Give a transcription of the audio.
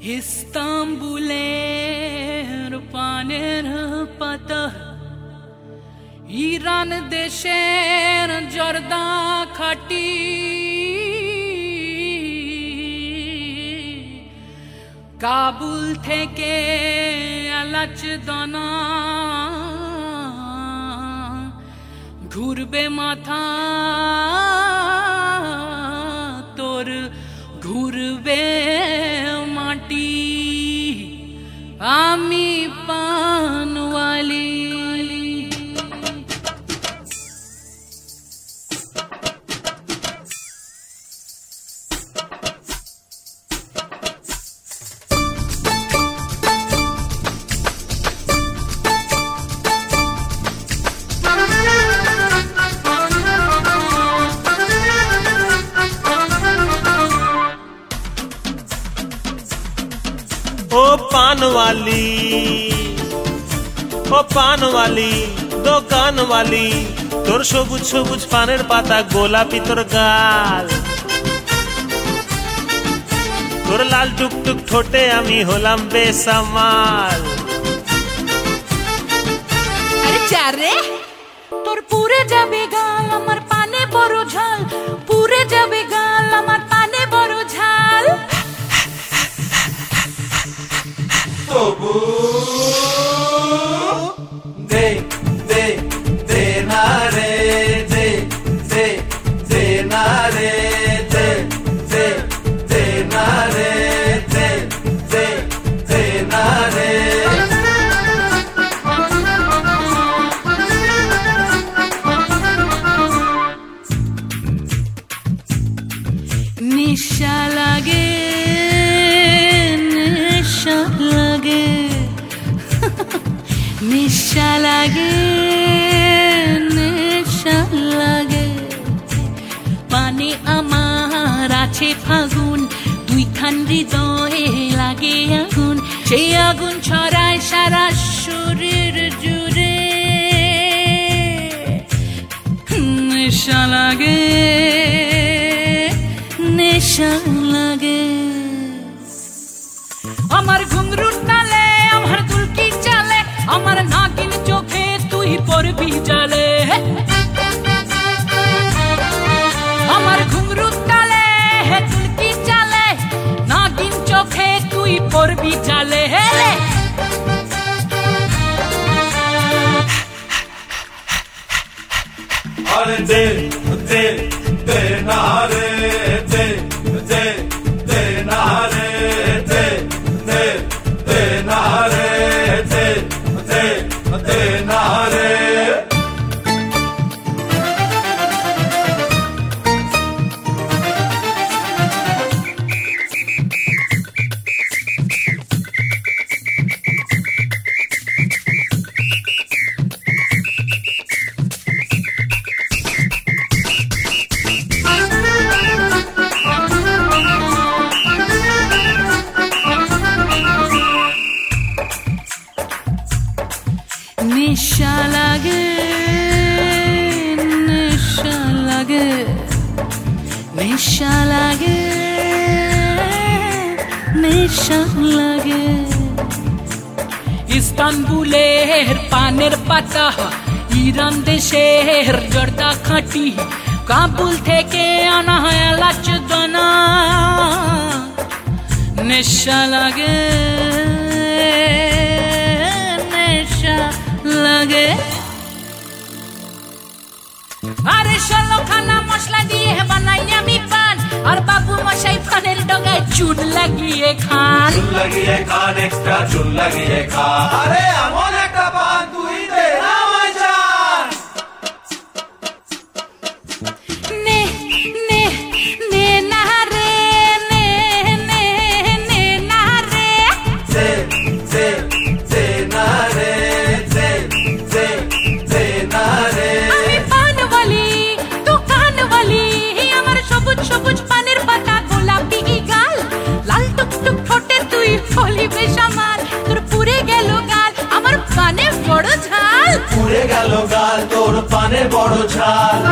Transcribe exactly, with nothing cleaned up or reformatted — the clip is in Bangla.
ইস্তাম্বুলের পানের পাতা, ইরান দেশের জর্দা খাটি, কাবুল থেকে এলাচ দানা, ঘুরবে মাথা তোর, ঘুরবে মাটি, আমি পানওয়ালি। ओ पान वाली, ओ पान वाली, দোকান वाली, তোর সবুজ সবুজ পানের পাতা, গোলাপি তোর গাল, তোর লাল টুকটুক ঠোঁটে আমি হলাম বেসামাল। আরে চারে তোর পুরে যাবে গাল, আমার পানে বড় ঝাল, পুরে যাবে গাল, আমার পানে বড় ঝাল। তবু দে দে দে না রে, দে দে দে না রে, দে দে দে না রে, দে দে দে না রে। নেশা লাগে, নেশা লাগে, নেশা লাগে, নেশা লাগে, পানে আমার আছে ফাগুন, দুইখান হৃদয়ে লাগে আগুন, সেই আগুন ছড়ায় সারা শরীর জুড়ে। নেশা লাগে, নেশা লাগে, আমার ঘুঙরুর তালে, আমার দুলকি চালে, আমার নাগিন চোখে তুই পড়বি জালে। আমার ঘুঙরুর তালে, দুলকি চালে, নাগিন চোখে তুই পড়বি জালে। আরে দে দে দে না রে, দে দে দে না রে, দে দে দে না রে, দে দে দে না রে। নেশা লাগে, নেশা লাগে, নেশা লাগে, নেশা লাগে, ইস্তানবুলের পানের পাতা, ইরান দেশের জর্দা খাঁটি, কাবুল থেকে আনা হয় এলাচ দানা, নেশা লাগে, নেশা লাগে। আরে ষোলো খানা মশলা দিয়ে বানাই আমি পান, আর বাবু মশাই পানের ডগায় চুন লাগিয়ে খান, চুন লাগিয়ে খান, এক্সট্রা চুন লাগিয়ে খান। আরে এমন একটা পান তুই দে না আমায় জান। নে নে নে না রে, নে নে নে না রে, দে দে দে না রে, দে দে দে না রে। আমি পানওয়ালি, দোকানওয়ালি, আমার সবুজ সবুজ পানের পাতা, গোলাপি গাল, লাল টুকটুক ঠোঁটে তুই হলি বেসামাল, তোর পুরে গেল গাল, আমার পানে বড় ঝাল, পুড়ে গেল গাল, তোর পানে বড় ঝাল।